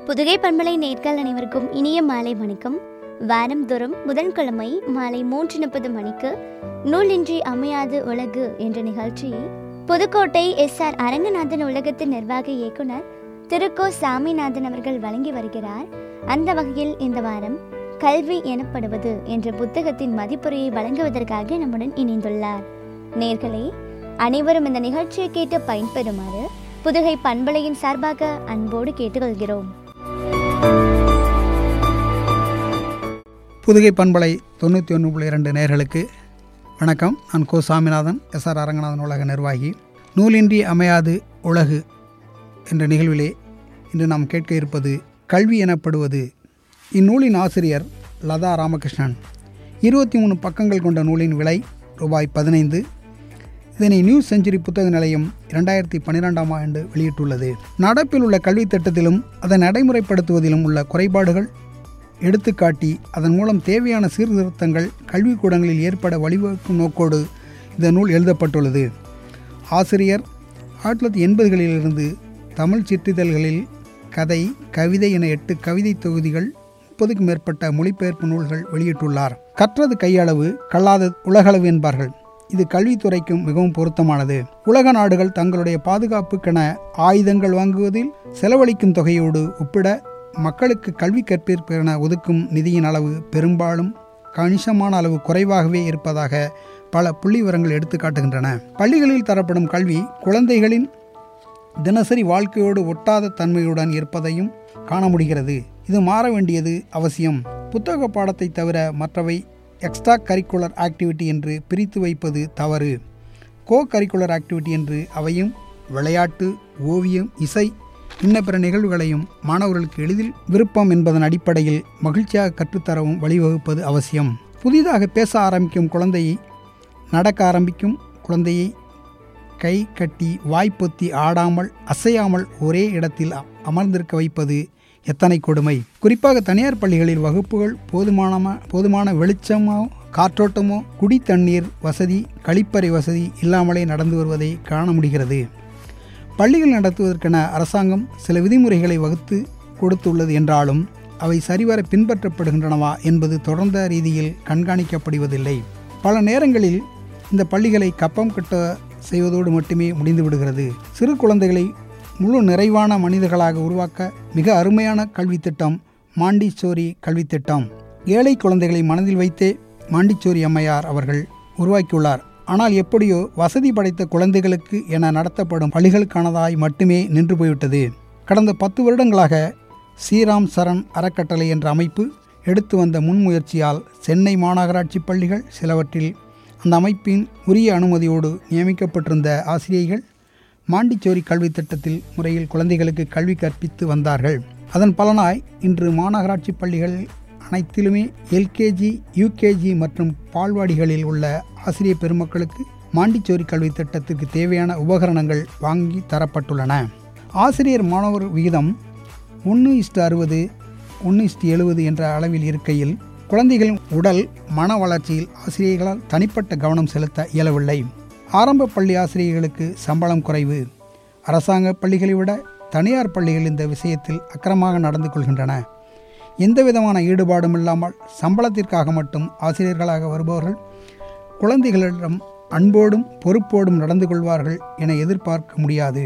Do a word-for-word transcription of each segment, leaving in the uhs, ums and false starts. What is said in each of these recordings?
புதுகை பண்பலை நேர்கள் அனைவருக்கும் இனிய மாலை வணக்கம். வாரந்தோறும் புதன்கிழமை மாலை மூன்று முப்பது மணிக்கு நூலின்றி அமையாது உலகு என்ற நிகழ்ச்சியை புதுக்கோட்டை எஸ் ஆர் அரங்கநாதன் உலகத்தின் நிர்வாக இயக்குனர் திரு கோ சாமிநாதன் அவர்கள் வழங்கி வருகிறார். அந்த வகையில் இந்த வாரம் கல்வி எனப்படுவது என்ற புத்தகத்தின் மதிப்புரையை வழங்குவதற்காக நம்முடன் இணைந்துள்ளார். நேர்களே, அனைவரும் இந்த நிகழ்ச்சியை கேட்டு பயன்பெறுமாறு புதுகை பண்பலையின் சார்பாக அன்போடு கேட்டுக்கொள்கிறோம். புதுகை பண்பலை தொண்ணூற்றி ஒன்று புள்ளி இரண்டு நேயர்களுக்கு வணக்கம். நான் கோ சாமிநாதன், எஸ் ஆர் அரங்கநாதன் உலக நிர்வாகி. நூலின்றி அமையாது உலகு என்ற நிகழ்விலே இன்று நாம் கேட்க இருப்பது கல்வி எனப்படுவது. இந்நூலின் ஆசிரியர் லதா ராமகிருஷ்ணன். இருபத்தி மூணு பக்கங்கள் கொண்ட நூலின் விலை ரூபாய் பதினைந்து. இதனை நியூ செஞ்சுரி புத்தக நிலையம் இரண்டாயிரத்தி பன்னிரெண்டாம் ஆண்டு வெளியிட்டுள்ளது. நடப்பில் உள்ள கல்வி திட்டத்திலும் அதை நடைமுறைப்படுத்துவதிலும் உள்ள குறைபாடுகள் எடுத்துக்காட்டி அதன் மூலம் தேவையான சீர்திருத்தங்கள் கல்விக்கூடங்களில் ஏற்பட வழிவகுக்கும் நோக்கோடு இந்த நூல் எழுதப்பட்டுள்ளது. ஆசிரியர் ஆயிரத்தி தொள்ளாயிரத்தி எண்பதுகளிலிருந்து தமிழ் சிற்றிதழ்களில் கதை, கவிதை என எட்டு கவிதை தொகுதிகள், முப்பதுக்கும் மேற்பட்ட மொழிபெயர்ப்பு நூல்கள் வெளியிட்டுள்ளார். கற்றது கையளவு, கல்லாதது உலகளவு என்பார்கள். இது கல்வித்துறைக்கும் மிகவும் பொருத்தமானது. உலக நாடுகள் தங்களுடைய பாதுகாப்புக்கென ஆயுதங்கள் வாங்குவதில் செலவழிக்கும் தொகையோடு ஒப்பிட மக்களுக்கு கல்வி கற்பிற்கென ஒதுக்கும் நிதியின் அளவு பெரும்பாலும் கணிசமான அளவு குறைவாகவே இருப்பதாக பல புள்ளி விவரங்கள் எடுத்து காட்டுகின்றன. பள்ளிகளில் தரப்படும் கல்வி குழந்தைகளின் தினசரி வாழ்க்கையோடு ஒட்டாத தன்மையுடன் இருப்பதையும் காண முடிகிறது. இது மாற வேண்டியது அவசியம். புத்தக பாடத்தை தவிர மற்றவை எக்ஸ்ட்ரா கரிக்குலர் ஆக்டிவிட்டி என்று பிரித்து வைப்பது தவறு. கோ கரிக்குலர் ஆக்டிவிட்டி என்று அவையும் விளையாட்டு, ஓவியம், இசை இன்ன பிற நிகழ்வுகளையும் மாணவர்களுக்கு எளிதில் விருப்பம் என்பதன் அடிப்படையில் மகிழ்ச்சியாக கற்றுத்தரவும் வழிவகுப்பது அவசியம். புதிதாக பேச ஆரம்பிக்கும் குழந்தையை, நடக்க ஆரம்பிக்கும் குழந்தையை கை கட்டி வாய்ப்பொத்தி ஆடாமல் அசையாமல் ஒரே இடத்தில் அமர்ந்திருக்க வைப்பது எத்தனை கொடுமை. குறிப்பாக தனியார் பள்ளிகளில் வகுப்புகள் போதுமான போதுமான வெளிச்சமோ, காற்றோட்டமோ, குடி தண்ணீர் வசதி, கழிப்பறை வசதி இல்லாமலே நடந்து வருவதை காண முடிகிறது. பள்ளிகள் நடத்துவதற்கென அரசாங்கம் சில விதிமுறைகளை வகுத்து கொடுத்துள்ளது என்றாலும் அவை சரிவர பின்பற்றப்படுகின்றனவா என்பது தொடர்ந்த ரீதியில் கண்காணிக்கப்படுவதில்லை. பல நேரங்களில் இந்த பள்ளிகளை கப்பம் கட்ட செய்வதோடு மட்டுமே முடிந்து விடுகிறது. சிறு குழந்தைகளை முழு நிறைவான மனிதர்களாக உருவாக்க மிக அருமையான கல்வி திட்டம் மாண்டிசோரி கல்வி திட்டம். ஏழை குழந்தைகளை மனதில் வைத்தே மாண்டிசோரி அம்மையார் அவர்கள் உருவாக்கியுள்ளார். ஆனால் எப்படியோ வசதி படைத்த குழந்தைகளுக்கு என நடத்தப்படும் பள்ளிகளுக்கானதாய் மட்டுமே நின்று போய்விட்டது. கடந்த பத்து வருடங்களாக ஸ்ரீராம் சரண் அறக்கட்டளை என்ற அமைப்பு எடுத்து வந்த முன்முயற்சியால் சென்னை மாநகராட்சி பள்ளிகள் சிலவற்றில் அந்த அமைப்பின் உரிய அனுமதியோடு நியமிக்கப்பட்டிருந்த ஆசிரியர்கள் மாண்டிசோரி கல்வி திட்டத்தில் முறையில் குழந்தைகளுக்கு கல்வி கற்பித்து வந்தார்கள். அதன் பலனாய் இன்று மாநகராட்சி பள்ளிகள் அனைத்திலுமே எல்கேஜி, யூகேஜி மற்றும் பால்வாடிகளில் உள்ள ஆசிரியர் பெருமக்களுக்கு மாண்டிசோரி கல்வி திட்டத்திற்கு தேவையான உபகரணங்கள் வாங்கி தரப்பட்டுள்ளன. ஆசிரியர் மாணவர் விகிதம் ஒன்று இஸ்டு அறுபது ஒன்று இஸ்டு எழுபது என்ற அளவில் இருக்கையில் குழந்தைகளின் உடல் மன வளர்ச்சியில் ஆசிரியர்களால் தனிப்பட்ட கவனம் செலுத்த இயலவில்லை. ஆரம்ப பள்ளி ஆசிரியர்களுக்கு சம்பளம் குறைவு. அரசாங்க பள்ளிகளை விட தனியார் பள்ளிகள் இந்த விஷயத்தில் அக்கிரமாக நடந்து கொள்கின்றன. எந்த விதமான ஈடுபாடும் இல்லாமல் சம்பளத்திற்காக மட்டும் ஆசிரியர்களாக வருபவர்கள் குழந்தைகளிடம் அன்போடும் பொறுப்போடும் நடந்து கொள்வார்கள் என எதிர்பார்க்க முடியாது.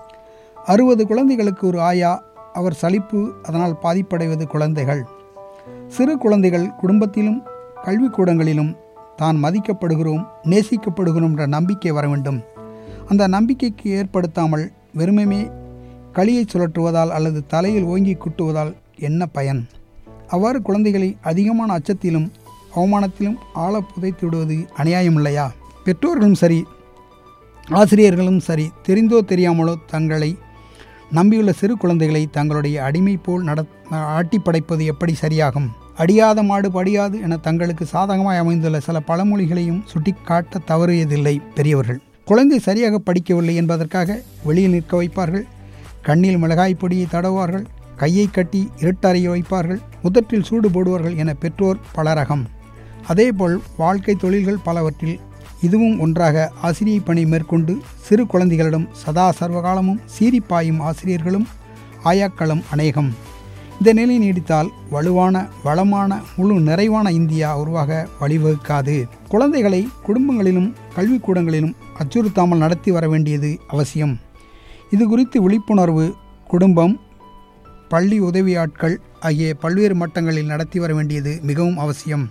அறுபது குழந்தைகளுக்கு ஒரு ஆயா, அவர் சலிப்பு, அதனால் பாதிப்படைவது குழந்தைகள். சிறு குழந்தைகள் குடும்பத்திலும் கல்விக்கூடங்களிலும் தான் மதிக்கப்படுகிறோம், நேசிக்கப்படுகிறோம் என்ற நம்பிக்கை வர வேண்டும். அந்த நம்பிக்கைக்கு ஏற்படுத்தாமல் வெறுமே களியை சுழற்றுவதால் அல்லது தலையில் ஓங்கி குட்டுவதால் என்ன பயன்? அவ்வாறு குழந்தைகளை அதிகமான அச்சத்திலும் அவமானத்திலும் ஆழ புதைத்து விடுவது அநியாயம் இல்லையா? பெற்றோர்களும் சரி, ஆசிரியர்களும் சரி, தெரிந்தோ தெரியாமலோ தங்களை நம்பியுள்ள சிறு குழந்தைகளை தங்களுடைய அடிமை போல் நட ஆட்டி படைப்பது எப்படி சரியாகும்? அடியாத மாடு படியாது என தங்களுக்கு சாதகமாய் அமைந்துள்ள சில பழமொழிகளையும் சுட்டி காட்ட தவறியதில்லை பெரியவர்கள். குழந்தை சரியாக படிக்கவில்லை என்பதற்காக வெளியில் நிற்க வைப்பார்கள், கண்ணில் மிளகாய் பொடியை தடவுவார்கள், கையை கட்டி இருட்டறைய வைப்பார்கள், முதற்றில் சூடு போடுவார்கள் என பெற்றோர் பலரகம். அதேபோல் வாழ்க்கை தொழில்கள் பலவற்றில் இதுவும் ஒன்றாக ஆசிரியை பணி மேற்கொண்டு சிறு குழந்தைகளிடம் சதா சர்வகாலமும் சீரிப்பாயும் ஆசிரியர்களும் ஆயாக்களும் அநேகம். இந்த நிலை நீடித்தால் வலுவான வளமான முழு நிறைவான இந்தியா உருவாக வழிவகுக்காது. குழந்தைகளை குடும்பங்களிலும் கல்விக்கூடங்களிலும் அச்சுறுத்தாமல் நடத்தி வர வேண்டியது அவசியம். இது குறித்து விழிப்புணர்வு குடும்பம், பள்ளி உதவியாட்கள் ஆகிய பல்வேறு மட்டங்களில் நடத்தி வர வேண்டியது மிகவும் அவசியம்.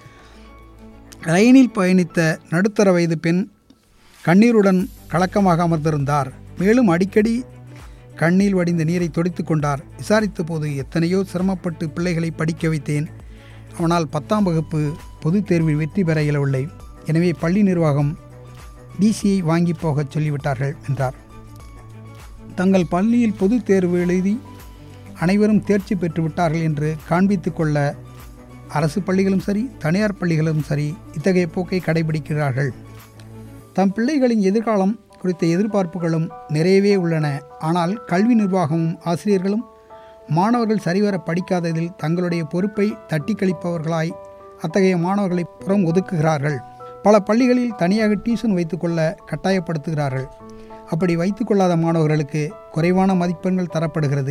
ரயிலில் பயணித்த நடுத்தர வயது பெண் கண்ணீருடன் கலக்கமாக அமர்ந்திருந்தார். மேலும் அடிக்கடி கண்ணில் வடிந்த நீரை துடைத்து கொண்டார். விசாரித்த போது எத்தனையோ சிரமப்பட்டு பிள்ளைகளை படிக்க வைத்தேன். அவனால் பத்தாம் வகுப்பு பொதுத் தேர்வில் வெற்றி பெற இயலவில்லை. எனவே பள்ளி நிர்வாகம் டிசியை வாங்கி போகச் சொல்லிவிட்டார்கள் என்றார். தங்கள் பள்ளியில் பொதுத் தேர்வு எழுதி அனைவரும் தேர்ச்சி பெற்று விட்டார்கள் என்று காண்பித்து கொள்ள அரசு பள்ளிகளும் சரி தனியார் பள்ளிகளும் சரி இத்தகைய போக்கை கடைபிடிக்கிறார்கள். தம் பிள்ளைகளின் எதிர்காலம் குறித்த எதிர்பார்ப்புகளும் நிறையவே உள்ளன. ஆனால் கல்வி நிர்வாகமும் ஆசிரியர்களும் மாணவர்கள் சரிவர படிக்காததில் தங்களுடைய பொறுப்பை தட்டி கழிப்பவர்களாய் அத்தகைய மாணவர்களை புறம் ஒதுக்குகிறார்கள். பல பள்ளிகளில் தனியாக டியூஷன் வைத்துக்கொள்ள கட்டாயப்படுத்துகிறார்கள். அப்படி வைத்துக்கொள்ளாத மாணவர்களுக்கு குறைவான மதிப்பெண்கள் தரப்படுகிறது.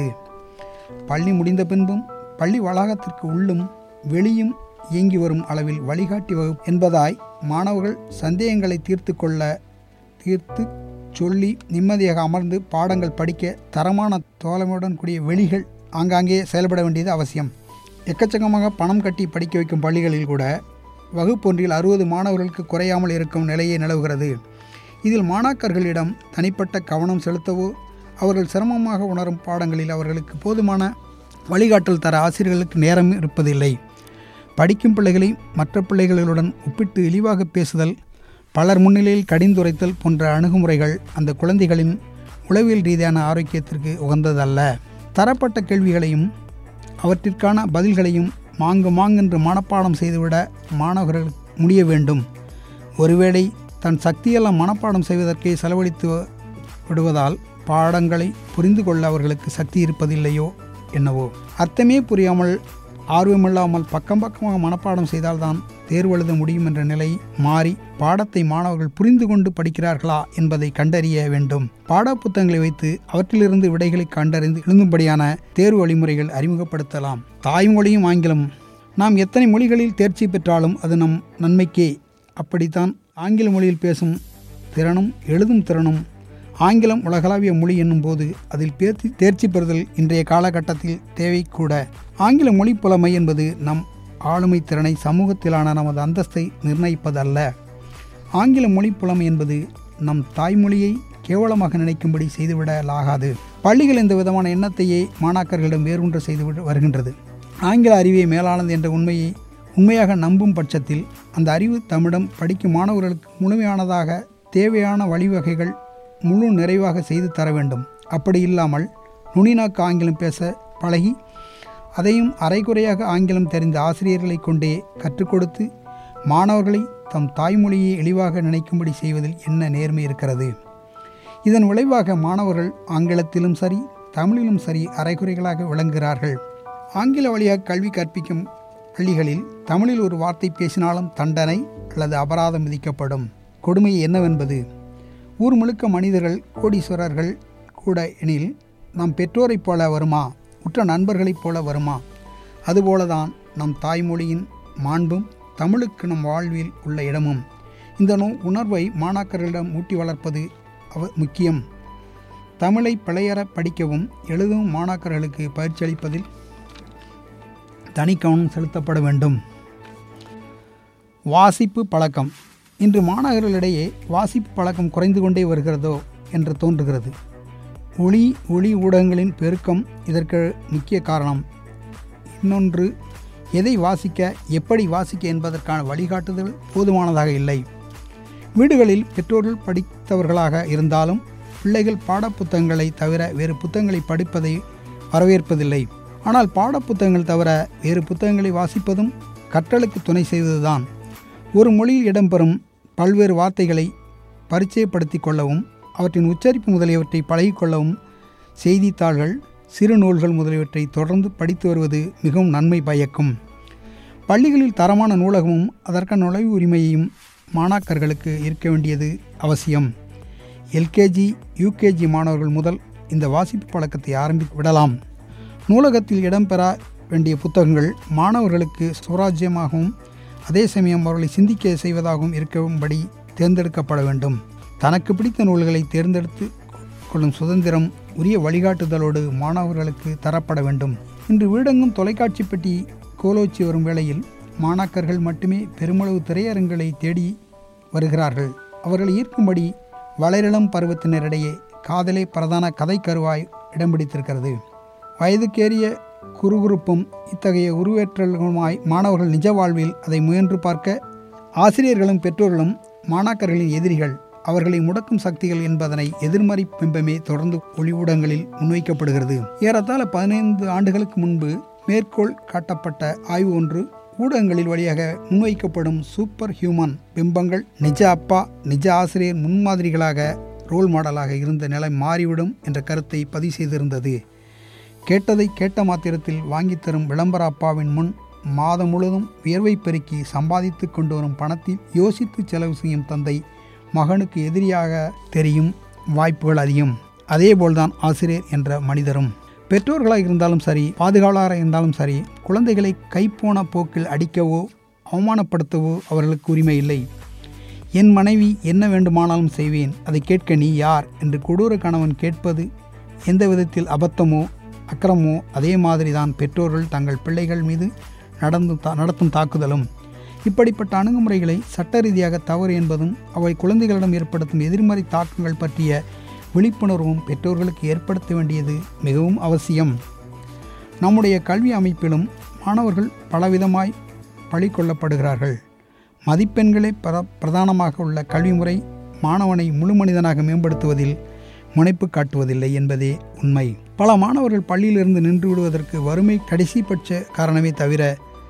பள்ளி முடிந்த பின்பும் பள்ளி வளாகத்திற்கு உள்ளும் வெளியும் இயங்கி வரும் அளவில் வழிகாட்டி வகுப்பு என்பதாய் மாணவர்கள் சந்தேகங்களை தீர்த்து கொள்ள தீர்த்து சொல்லி நிம்மதியாக அமர்ந்து பாடங்கள் படிக்க தரமான தோழமையுடன் கூடிய வெளிகள் ஆங்காங்கே செயல்பட வேண்டியது அவசியம். எக்கச்சக்கமாக பணம் கட்டி படிக்க வைக்கும் பள்ளிகளில் கூட வகுப்பொன்றில் அறுபது மாணவர்களுக்கு குறையாமல் இருக்கும் நிலையே நிலவுகிறது. இதில் மாணாக்கர்களிடம் தனிப்பட்ட கவனம் செலுத்தவோ அவர்கள் சிரமமாக உணரும் பாடங்களில் அவர்களுக்கு போதுமான வழிகாட்டல் தர ஆசிரியர்களுக்கு நேரம் இருப்பதில்லை. படிக்கும் பிள்ளைகளை மற்ற பிள்ளைகளுடன் ஒப்பிட்டு இழிவாக பேசுதல், பலர் முன்னிலையில் கடிந்துரைத்தல் போன்ற அணுகுமுறைகள் அந்த குழந்தைகளின் உளவியல் ரீதியான ஆரோக்கியத்திற்கு உகந்ததல்ல. தரப்பட்ட கேள்விகளையும் அவற்றிற்கான பதில்களையும் மாங்கு மாங்கென்று மனப்பாடம் செய்துவிட மாணவர்கள் முடிய வேண்டும். ஒருவேளை தன் சக்தியெல்லாம் மனப்பாடம் செய்வதற்கே செலவழித்து விடுவதால் பாடங்களை புரிந்து கொள்ள அவர்களுக்கு சக்தி இருப்பதில்லையோ என்னவோ. அர்த்தமே புரியாமல் ஆர்வமில்லாமல் பக்கம் பக்கமாக மனப்பாடம் செய்தால்தான் தேர்வு எழுத முடியும் என்ற நிலை மாறி பாடத்தை மாணவர்கள் புரிந்து கொண்டு படிக்கிறார்களா என்பதை கண்டறிய வேண்டும். பாட புத்தகங்களை வைத்து அவற்றிலிருந்து விடைகளை கண்டறிந்து எழுதும்படியான தேர்வு வழிமுறைகள் அறிமுகப்படுத்தலாம். தாய்மொழியும் ஆங்கிலம். நாம் எத்தனை மொழிகளில் தேர்ச்சி பெற்றாலும் அது நம் நன்மைக்கே. அப்படித்தான் ஆங்கில மொழியில் பேசும் திறனும் எழுதும் திறனும். ஆங்கிலம் உலகளாவிய மொழி என்னும் போது அதில் தேர்ச்சி தேர்ச்சி பெறுதல் இன்றைய காலகட்டத்தில் தேவை கூட. ஆங்கில மொழி புலமை என்பது நம் ஆளுமை திறனை சமூகத்திலான நமது அந்தஸ்தை நிர்ணயிப்பதல்ல. ஆங்கில மொழி புலமை என்பது நம் தாய்மொழியை கேவலமாக நினைக்கும்படி செய்துவிடலாகாது. பள்ளிகள் இந்த விதமான எண்ணத்தையே மாணாக்கர்களிடம் வேரூன்ற செய்து வருகின்றது. ஆங்கில அறிவே மேலானது என்ற உண்மையை உண்மையாக நம்பும் பட்சத்தில் அந்த அறிவு தமிழம் படிக்கும் மாணவர்களுக்கு முழுமையானதாக தேவையான வழிவகைகள் முழு நிறைவாக செய்து தர வேண்டும். அப்படி இல்லாமல் நுனிநாக்கு ஆங்கிலம் பேச பழகி அதையும் அரைகுறையாக ஆங்கிலம் தெரிந்த ஆசிரியர்களை கொண்டே கற்றுக் கொடுத்து மாணவர்களை தம் தாய்மொழியை இழிவாக நினைக்கும்படி செய்வதில் என்ன நேர்மை இருக்கிறது? இதன் விளைவாக மாணவர்கள் ஆங்கிலத்திலும் சரி தமிழிலும் சரி அரைகுறைகளாக விளங்குகிறார்கள். ஆங்கில வழியாக கல்வி கற்பிக்கும் பள்ளிகளில் தமிழில் ஒரு வார்த்தை பேசினாலும் தண்டனை அல்லது அபராதம் விதிக்கப்படும். கொடுமை என்னவென்பது ஊர் முழுக்க மனிதர்கள் கோடீஸ்வரர்கள் கூட எனில் நம் பெற்றோரைப் போல வருமா? உற்ற நண்பர்களைப் போல வருமா? அதுபோலதான் நம் தாய்மொழியின் மாண்பும் தமிழுக்கு நம் வாழ்வில் உள்ள இடமும். இந்த நோ உணர்வை மாணாக்கர்களிடம் ஊட்டி வளர்ப்பது அவ முக்கியம். தமிழை பிழையற படிக்கவும் எழுதவும் மாணாக்கர்களுக்கு பயிற்சி அளிப்பதில் தனி கவனம் செலுத்தப்பட வேண்டும். வாசிப்பு பழக்கம். இன்று மாணவர்களிடையே வாசிப்பு பழக்கம் குறைந்து கொண்டே வருகிறதோ என்று தோன்றுகிறது. ஒளி ஒளி ஊடகங்களின் பெருக்கம் இதற்கு முக்கிய காரணம். இன்னொன்று, எதை வாசிக்க எப்படி வாசிக்க என்பதற்கான வழிகாட்டுதல் போதுமானதாக இல்லை. வீடுகளில் பெற்றோர்கள் படித்தவர்களாக இருந்தாலும் பிள்ளைகள் பாடப்புத்தகங்களை தவிர வேறு புத்தகங்களை படிப்பதை வரவேற்பதில்லை. ஆனால் பாடப்புத்தகங்கள் தவிர வேறு புத்தகங்களை வாசிப்பதும் கற்றலுக்கு துணை செய்வதுதான். ஒரு மொழியில் இடம்பெறும் பல்வேறு வார்த்தைகளை பரிச்சயப்படுத்தி கொள்ளவும் அவற்றின் உச்சரிப்பு முதலியவற்றை பழகிக்கொள்ளவும் செய்தித்தாள்கள், சிறு நூல்கள் முதலியவற்றை தொடர்ந்து படித்து வருவது மிகவும் நன்மை பயக்கும். பள்ளிகளில் தரமான நூலகமும் அதற்கான நுழைவு உரிமையையும் மாணாக்கர்களுக்கு இருக்க வேண்டியது அவசியம். எல்கேஜி யூகேஜி மாணவர்கள் முதல் இந்த வாசிப்பு பழக்கத்தை ஆரம்பி விடலாம். நூலகத்தில் இடம்பெற வேண்டிய புத்தகங்கள் மாணவர்களுக்கு சுவராஜ்யமாகவும் அதே சமயம் அவர்களை சிந்திக்க செய்வதாகவும் இருக்கும்படி தேர்ந்தெடுக்கப்பட வேண்டும். தனக்கு பிடித்த நூல்களை தேர்ந்தெடுத்து கொள்ளும் சுதந்திரம் உரிய வழிகாட்டுதலோடு மாணவர்களுக்கு தரப்பட வேண்டும். இன்று வீடெங்கும் தொலைக்காட்சி பெட்டி கோலோச்சி வரும் வேளையில் மாணாக்கர்கள் மட்டுமே பெருமளவு திரையரங்களை தேடி வருகிறார்கள். அவர்களை ஈர்க்கும்படி வளரிளம் பருவத்தினரிடையே காதலே பிரதான கதை கருவாய் இடம் பிடித்திருக்கிறது. வயதுக்கேறிய குறுகுறுப்பும் இத்தகைய உருவேற்றலுமாய் மாணவர்கள் நிஜ வாழ்வில் அதை முயன்று பார்க்க ஆசிரியர்களும் பெற்றோர்களும் மாணாக்கர்களின் எதிரிகள், அவர்களை முடக்கும் சக்திகள் என்பதனை எதிர்மறை பிம்பமே தொடர்ந்து ஒளிவூடங்களில் முன்வைக்கப்படுகிறது. ஏறத்தாழ பதினைந்து ஆண்டுகளுக்கு முன்பு மேற்கோள் காட்டப்பட்ட ஆய்வு ஒன்று ஊடகங்களில் வழியாக முன்வைக்கப்படும் சூப்பர் ஹியூமன் பிம்பங்கள் நிஜ அப்பா நிஜ ஆசிரியர் முன்மாதிரிகளாக ரோல் மாடலாக இருந்த நிலை மாறிவிடும் என்ற கருத்தை பதிவு செய்திருந்தது. கேட்டதை கேட்ட மாத்திரத்தில் வாங்கி தரும் விளம்பர அப்பாவின் முன் மாதம் முழுவதும் வியர்வை பெருக்கி சம்பாதித்து கொண்டு வரும் பணத்தில் யோசித்து செலவு செய்யும் தந்தை மகனுக்கு எதிரியாக தெரியும் வாய்ப்புகள் அதிகம். அதேபோல்தான் ஆசிரியர் என்ற மனிதரும். பெற்றோர்களாக இருந்தாலும் சரி, பாதுகாவலராக இருந்தாலும் சரி, குழந்தைகளை கைப்போன போக்கில் அடிக்கவோ அவமானப்படுத்தவோ அவர்களுக்கு உரிமை இல்லை. என் மனைவி என்ன வேண்டுமானாலும் செய்வேன், அதை கேட்க நீ யார் என்று கொடூர கணவன் கேட்பது எந்த விதத்தில் அபத்தமோ அக்கிரமோ அதே மாதிரி தான் பெற்றோர்கள் தங்கள் பிள்ளைகள் மீது நடந்து நடத்தும் தாக்குதலும். இப்படிப்பட்ட அணுகுமுறைகளை சட்ட ரீதியாக தவறு என்பதும் அவை குழந்தைகளிடம் ஏற்படுத்தும் எதிர்மறை தாக்கங்கள் பற்றிய விழிப்புணர்வும் பெற்றோர்களுக்கு ஏற்படுத்த வேண்டியது மிகவும் அவசியம். நம்முடைய கல்வி அமைப்பிலும் மாணவர்கள் பலவிதமாய் பழி கொள்ளப்படுகிறார்கள். மதிப்பெண்களே பிர பிரதானமாக உள்ள கல்வி முறை மாணவனை முழு மனிதனாக மேம்படுத்துவதில் முனைப்பு காட்டுவதில்லை என்பதே உண்மை. பல மாணவர்கள் பள்ளியிலிருந்து நின்று விடுவதற்கு வறுமை கடைசிபட்ச காரணமே தவிர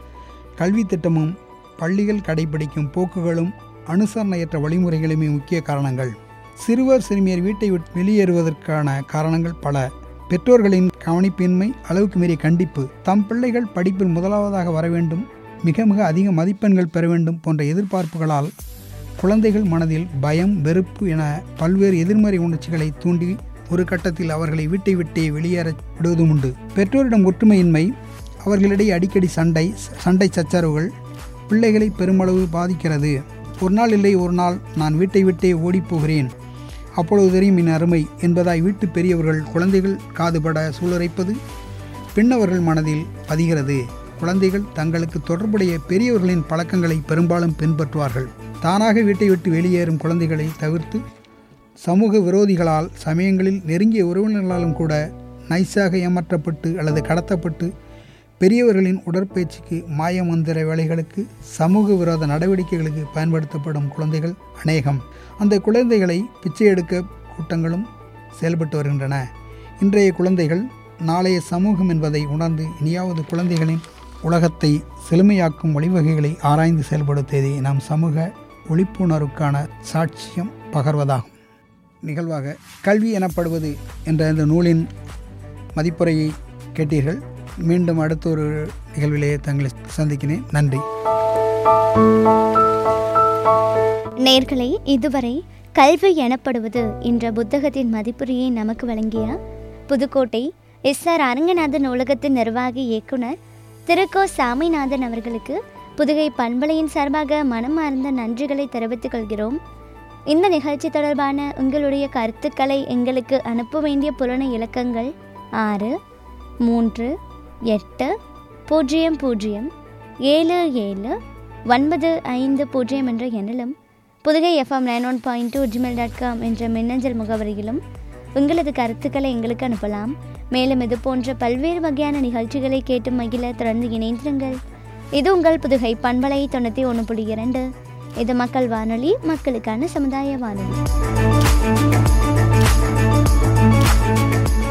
கல்வி திட்டமும் பள்ளிகள் கடைபிடிக்கும் போக்குகளும் அனுசரணையற்ற வழிமுறைகளுமே முக்கிய காரணங்கள். சிறுவர் சிறுமியர் வீட்டை விட்டு வெளியேறுவதற்கான காரணங்கள் பல. பெற்றோர்களின் கவனிப்பின்மை, அளவுக்கு மீறிய கண்டிப்பு, தம் பிள்ளைகள் படிப்பில் முதலாவதாக வர வேண்டும், மிக மிக அதிக மதிப்பெண்கள் பெற வேண்டும் போன்ற எதிர்பார்ப்புகளால் குழந்தைகள் மனதில் பயம், வெறுப்பு என பல்வேறு எதிர்மறை உணர்ச்சிகளை தூண்டி ஒரு கட்டத்தில் அவர்களை வீட்டை விட்டே வெளியேற விடுவதும் உண்டு. பெற்றோரிடம் ஒற்றுமையின்மை, அவர்களிடையே அடிக்கடி சண்டை சண்டை சச்சரவுகள் பிள்ளைகளை பெருமளவு பாதிக்கிறது. ஒரு நாள் இல்லை ஒரு நாள் நான் வீட்டை விட்டே ஓடிப்போகிறேன், அப்பொழுது தெரியும் என் அருமை என்பதாய் வீட்டு பெரியவர்கள் குழந்தைகள் காதுபட சூளுரைப்பது பின்னவர்கள் மனதில் பதிகிறது. குழந்தைகள் தங்களுக்கு தொடர்புடைய பெரியவர்களின் பழக்கங்களை பெரும்பாலும் பின்பற்றுவார்கள். தானாக வீட்டை விட்டு வெளியேறும் குழந்தைகளை தவிர்த்து சமூக விரோதிகளால், சமயங்களில் நெருங்கிய உறவினர்களாலும் கூட நைஸாக ஏமாற்றப்பட்டு அல்லது கடத்தப்பட்டு பெரியவர்களின் உடற்பயிற்சிக்கு, மாயமந்திர வேலைகளுக்கு, சமூக விரோத நடவடிக்கைகளுக்கு பயன்படுத்தப்படும் குழந்தைகள் அநேகம். அந்த குழந்தைகளை பிச்சை எடுக்க கூட்டங்களும் செயல்பட்டு வருகின்றன. இன்றைய குழந்தைகள் நாளைய சமூகம் என்பதை உணர்ந்து இனியாவது குழந்தைகளின் உலகத்தை செழுமையாக்கும் வழிவகைகளை ஆராய்ந்து செயல்படுத்தியதே நாம் சமூக விழிப்புணர்வுக்கான சாட்சியம் பகர்வதாகும். நிகழ்வாக கல்வி எனப்படுவது என்ற இந்த நூலின் மதிப்புரையை கேட்டீர்கள். மீண்டும் அடுத்த ஒரு நிகழ்விலே தங்களை சந்திக்கிறேன். நன்றி. நேயர்களே, இதுவரை கல்வி எனப்படுவது என்ற புத்தகத்தின் மதிப்புரையை நமக்கு வழங்கிய புதுக்கோட்டை எஸ் ஆர் அரங்கநாதன் நூலகத்தின் நிர்வாகி இயக்குனர் திரு கோ சாமிநாதன் அவர்களுக்கு புதுகை பண்பலையின் சார்பாக மனமார்ந்த நன்றிகளை தெரிவித்துக் கொள்கிறோம். இந்த நிகழ்ச்சி தொடர்பான உங்களுடைய கருத்துக்களை எங்களுக்கு அனுப்ப வேண்டிய புலன இலக்கங்கள் ஆறு மூன்று எட்டு பூஜ்ஜியம் பூஜ்ஜியம் ஏழு ஏழு ஒன்பது ஐந்து பூஜ்ஜியம் என்ற எண்ணிலும் Pudugai FM nine one point two Gmail dot com என்ற மின்னஞ்சல் முகவரியிலும் உங்களது கருத்துக்களை எங்களுக்கு அனுப்பலாம். மேலும் இது போன்ற பல்வேறு வகையான நிகழ்ச்சிகளை கேட்டு மகிழ தொடர்ந்து இணைந்திருங்கள். இது உங்கள் புதுகை பண்பலை தொண்ணூற்றி ஒன்று புள்ளி இரண்டு. இது மக்கள் வானொலி, மக்களுக்கான சமுதாய வானொலி.